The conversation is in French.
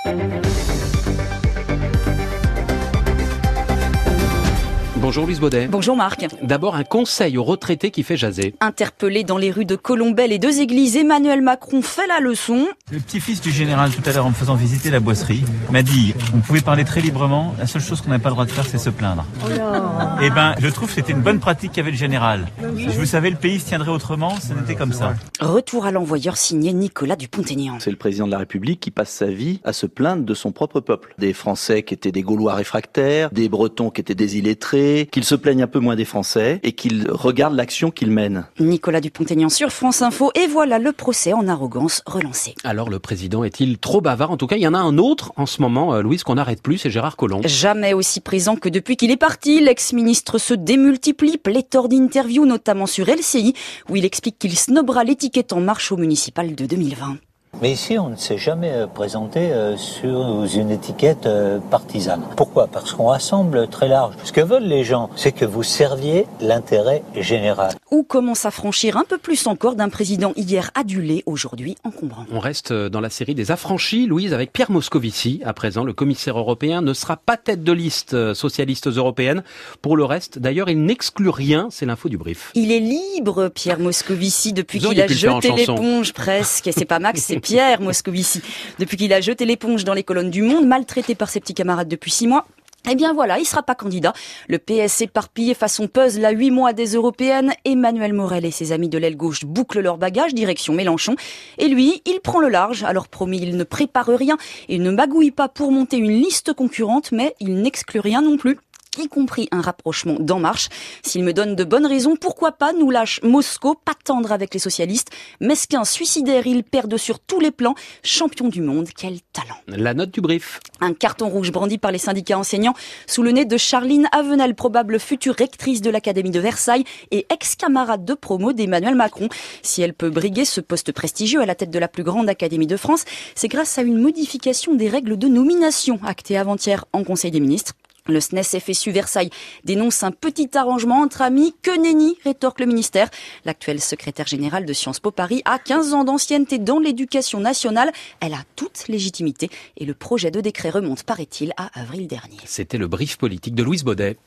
Bonjour Louise Baudet. Bonjour Marc. D'abord, un conseil aux retraités qui fait jaser. Interpellé dans les rues de Colombelles et deux églises, Emmanuel Macron fait la leçon. Le petit-fils du général, tout à l'heure, en me faisant visiter la boisserie, m'a dit on pouvait parler très librement, la seule chose qu'on n'a pas le droit de faire, c'est se plaindre. Eh ben, je trouve que c'était une bonne pratique qu'avait le général. Si vous savez, le pays se tiendrait autrement, ce n'était comme ça. Retour à l'envoyeur signé Nicolas Dupont-Aignan. C'est le président de la République qui passe sa vie à se plaindre de son propre peuple. Des Français qui étaient des Gaulois réfractaires, des Bretons qui étaient des illettrés, qu'ils se plaignent un peu moins des Français et qu'ils regardent l'action qu'ils mènent. Nicolas Dupont-Aignan sur France Info, et voilà le procès en arrogance relancé. Alors le président est-il trop bavard? En tout cas, il y en a un autre en ce moment, Louise, qu'on n'arrête plus, c'est Gérard Collomb. Jamais aussi présent que depuis qu'il est parti, l'ex-ministre se démultiplie, pléthore d'interviews, notamment sur LCI, où il explique qu'il snobera l'étiquette En Marche au municipal de 2020. Mais ici, on ne s'est jamais présenté sur une étiquette partisane. Pourquoi? Parce qu'on rassemble très large. Ce que veulent les gens, c'est que vous serviez l'intérêt général. Ou comment s'affranchir un peu plus encore d'un président hier adulé, aujourd'hui encombrant. On reste dans la série des affranchis, Louise, avec Pierre Moscovici. À présent, le commissaire européen ne sera pas tête de liste socialistes européennes. Pour le reste, d'ailleurs, il n'exclut rien, c'est l'info du brief. Il est libre, Pierre Moscovici, depuis qu'il a jeté l'éponge presque. Et c'est pas Max, c'est Pierre Moscovici. Depuis qu'il a jeté l'éponge dans les colonnes du Monde, maltraité par ses petits camarades depuis 6 mois. Eh bien voilà, il sera pas candidat. Le PS éparpillé façon puzzle à 8 mois des européennes. Emmanuel Morel et ses amis de l'aile gauche bouclent leur bagage direction Mélenchon. Et lui, il prend le large. Alors promis, il ne prépare rien et ne magouille pas pour monter une liste concurrente, mais il n'exclut rien non plus, y compris un rapprochement d'En Marche. S'il me donne de bonnes raisons, pourquoi pas, nous lâche Moscou, pas tendre avec les socialistes. Mesquin, suicidaire, il perd sur tous les plans. Champion du monde, quel talent. La note du brief. Un carton rouge brandi par les syndicats enseignants sous le nez de Charline Avenel, probable future rectrice de l'Académie de Versailles et ex-camarade de promo d'Emmanuel Macron. Si elle peut briguer ce poste prestigieux à la tête de la plus grande Académie de France, c'est grâce à une modification des règles de nomination actée avant-hier en Conseil des ministres. Le SNES FSU Versailles dénonce un petit arrangement entre amis. Que nenni, rétorque le ministère. L'actuelle secrétaire générale de Sciences Po Paris a 15 ans d'ancienneté dans l'éducation nationale. Elle a toute légitimité et le projet de décret remonte, paraît-il, à avril dernier. C'était le brief politique de Louise Baudet.